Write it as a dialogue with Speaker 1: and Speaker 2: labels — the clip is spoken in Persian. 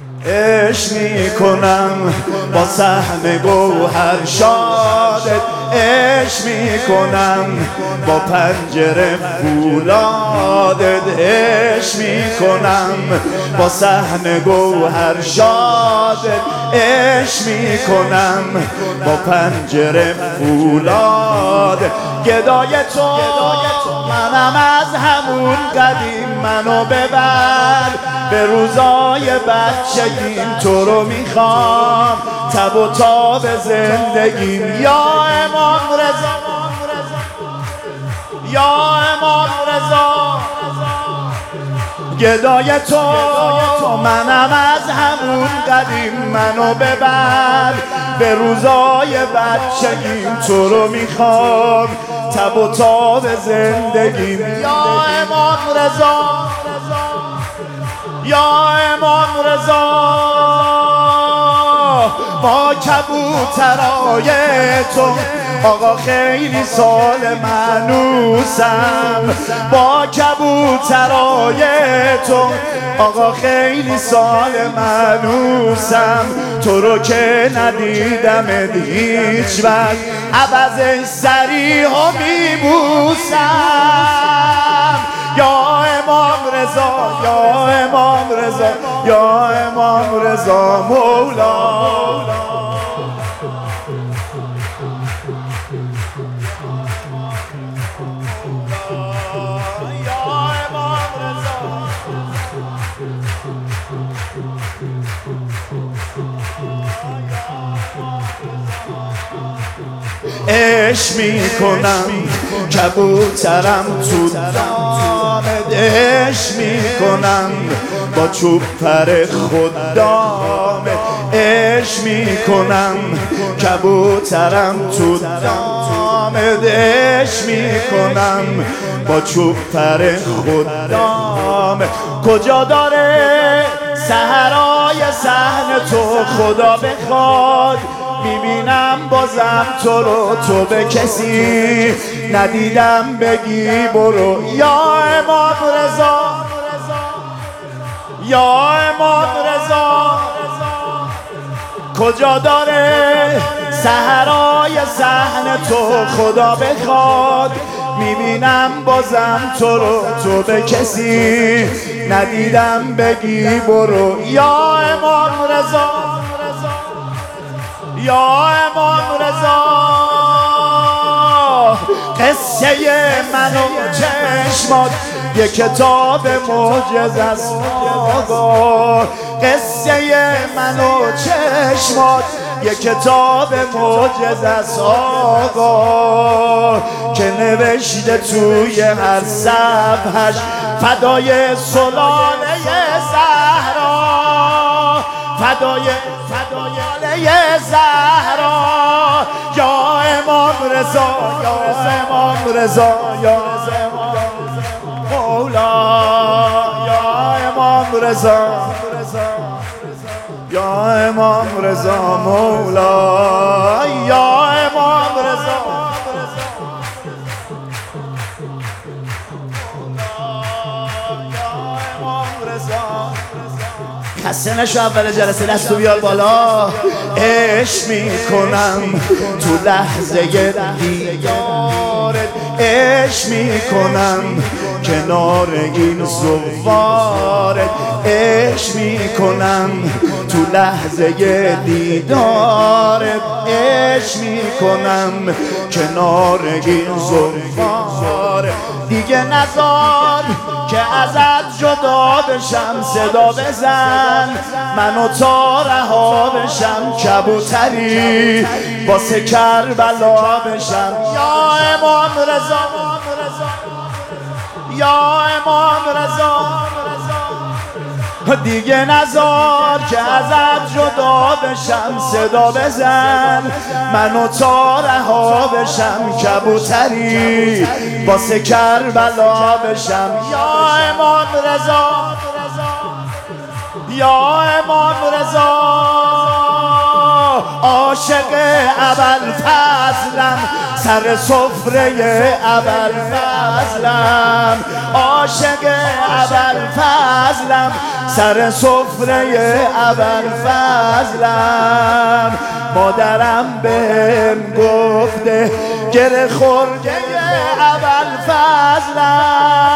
Speaker 1: عشق میکنم با سهم گوهر شادت، عشق میکنم با پنجره فولادت، عشق میکنم با سهم گوهر شادت، عشق میکنم با پنجره فولادت. گدای تو منم از همون قدیم، منو ببر به روزای بچگیم، تو رو میخوام تب و تاب زندگیم. یا امام رضا، یا امام رضا، گدای تو منم از همون قدیم، منو ببر به روزای بچگیم، تو رو میخوام تب و تاب زندگیم. یا امام رضا، یا امام رضا، با کبوترای تو آقا خیلی سال منوسم، با کبوترای تو آقا خیلی سال منوسم، تو رو که ندیدم هیچ وقت عوض سریح و میبوسم. یا امام رضا، یا امام رضا، یا امام رضا مولا. عشق میکنم کبوترم تو دامت، عشق میکنم با چوب پر خدامت، عشق میکنم کبوترم تو دامت، عشق میکنم با چوب پر خدامت. کجا داره صحرای صحن تو خدا بخواد، میبینم بازم تو رو، تو به کسی ندیدم بگی برو. یا امام رضا، یا امام رضا، کجا داره صحرای صحن تو خدا بخواد، میبینم بازم تو رو، تو به کسی ندیدم بگی برو. یا امام رضا، یا امام رضا، قصه من و چشمات یه کتاب معجزه است آقا، قصه من و چشمات یه کتاب معجزه است آقا، که نوشته توی هر صفحش فدای سلاله زهرا، فدای زهرا. یا امام رضا، یا امام رضا، یا مولا، یا امام رضا، یا امام رضا مولا، یا امام رضا. خسته نشو اول جلسه، دستو بیار بالا. عشق میکنم تو لحظه دیدارت، عشق میکنم کنار این زوارت، عشق میکنم تو لحظه دیدارت، عشق میکنم کنار این زوارت. دیگه نذار که ازت جدا بشم، صدا بزن منو تا رها بشم، کبوتری واسه کربلا بشم. یا امام رضا، یا امام رضا، دیگه نذار که ازت جدا بشم، صدا بزن منو تا رها بشم، کبوتری واسه کربلا بشم. یا امام رضا، یا امام رضا، عاشق ابوالفضلم، سر سفره ابوالفضلم، عاشق ابوالفضلم، سر سفره ابوالفضلم. مادرم بهم گفته گره خورده ابوالفضلم.